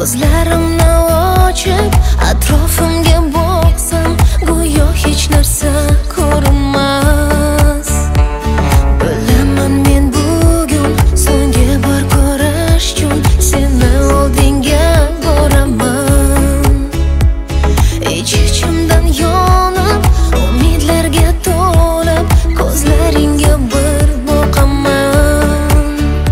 Ko'zlarimni ochib atrofimga boqsam, go'yo hech narsa ko'rinmas. Bilaman men bugun so'nggi bor ko'rish uchun seni oldinga boraman. Ich-ichimdan yonib, umidlarga to'lib, ko'zlaringga bir boqaman.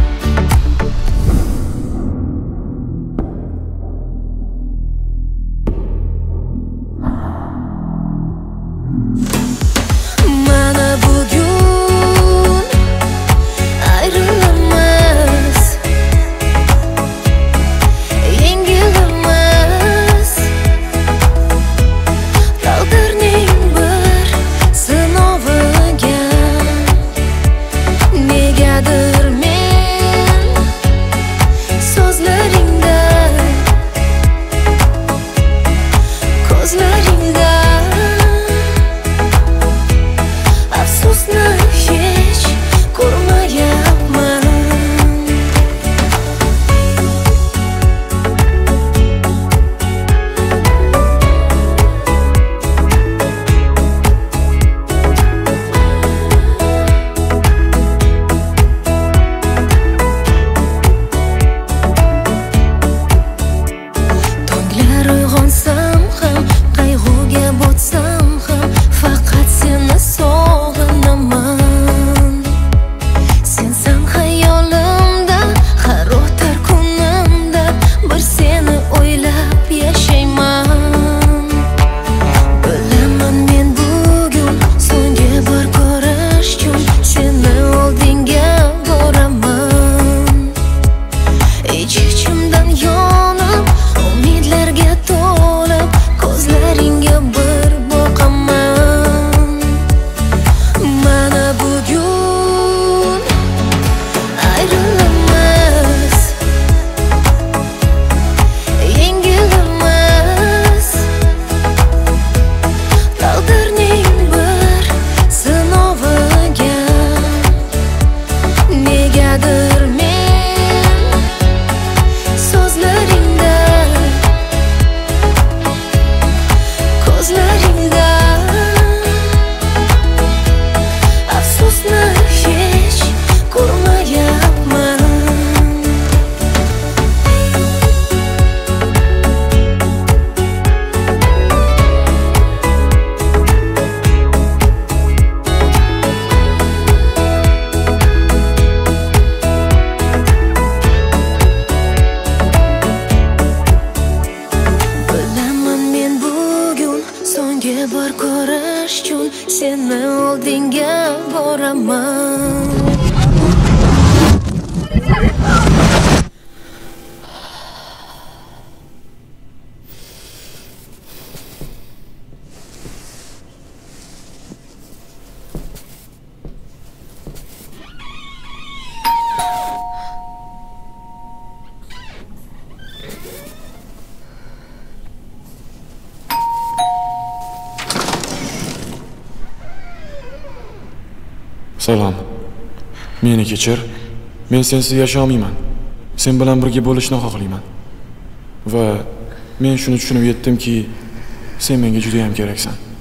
Mana bugun ayrilamiz, yengilamiz. Taqdirning bir sinoviga negadir men so'zlaringda, ko'zlaringda afsusni hech ko'rmayapman. Tonglar uyg'onsam ham, qayg'uga botsam ham, faqat seni sog'inaman. Sensan xayolimda, har o'tar kunimda bir seni o'ylab yashayman. Bilaman men bugun so'nggi bor ko'rish uchun seni oldinga boraman. Ich-ichimdan yonib, umidlarga to'lib, ko'zlaringga bir boqaman. Mana bugun ayrilamiz, yengilamiz. Taqdirning bir sinoviga negadir men so'zlaringda, ko'zlaringda afsusni hech ko'rmayapman. Bilaman men bugun so'nggi bor ko'rish uchun seni oldinga boraman. Salom. Meni kechir. Men sensiz yashay olmayman. Sen bilan birga bo'lishni xohlayman. Va men shuni tushunib yetdimki, sen menga juda ham keraksan.